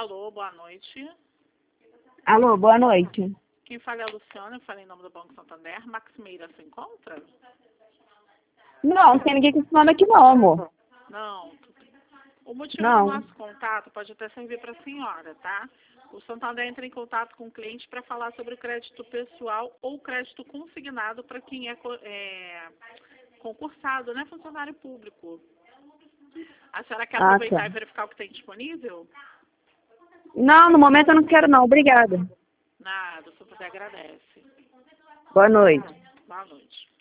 Alô, boa noite. Alô, boa noite. Quem fala é a Luciana, eu falei em nome do Banco Santander. Maxmeira se encontra? Não, não tem ninguém com esse nome aqui não, amor. Não. O motivo Não. do nosso contato pode até servir para a senhora, tá? O Santander entra em contato com o cliente para falar sobre o crédito pessoal ou crédito consignado para quem é concursado, né? Funcionário público. A senhora quer aproveitar Tá. e verificar o que tem disponível? Não, no momento eu não quero não, obrigada. Nada, o Santander agradece. Boa noite. Boa noite.